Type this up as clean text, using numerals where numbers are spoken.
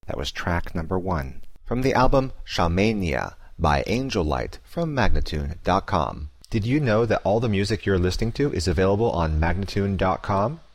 That was track number 1. From the album Shamania by Angel Light from Magnatune.com. Did you know that all the music you're listening to is available on Magnatune.com?